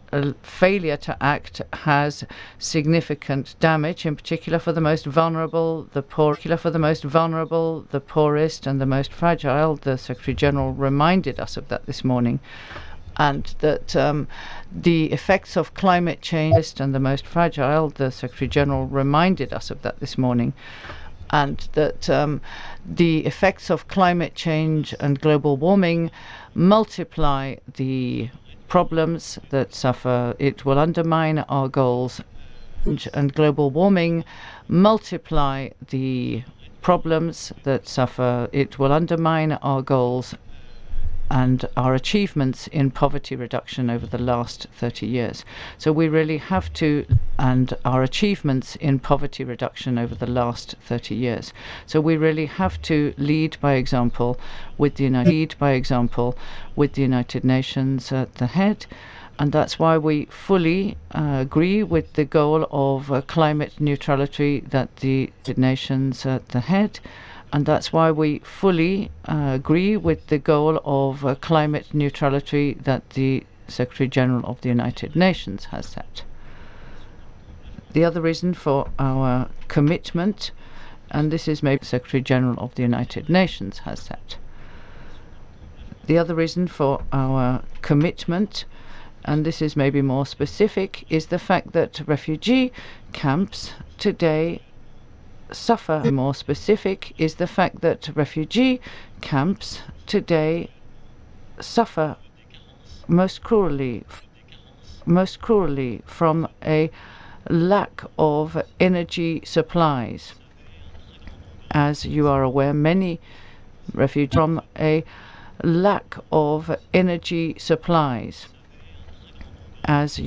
failure to act has significant damage, in particular for the most vulnerable, the poorest, and the most fragile. The Secretary General reminded us of that this morning, and that the effects of climate change and the most fragile. The Secretary General reminded us of that this morning, and that the effects of climate change and global warming multiply the problems that suffer. It will undermine our goals, and global warming multiply the problems that suffer. It will undermine our goals and our achievements in poverty reduction over the last 30 years. So we really have to, and our achievements in poverty reduction over the last 30 years. So we really have to lead by example with the United Nations at the head. And that's why we fully agree with the goal of climate neutrality that the United Nations at the head. And that's why we fully agree with the goal of climate neutrality that the Secretary General of the United Nations has set. The other reason for our commitment, and this is maybe Secretary General of the United Nations has set. The other reason for our commitment, and this is maybe more specific, is the fact that refugee camps today suffer. More specific is the fact that refugee camps today suffer most cruelly from a lack of energy supplies. As you are aware, many refugees from a lack of energy supplies. As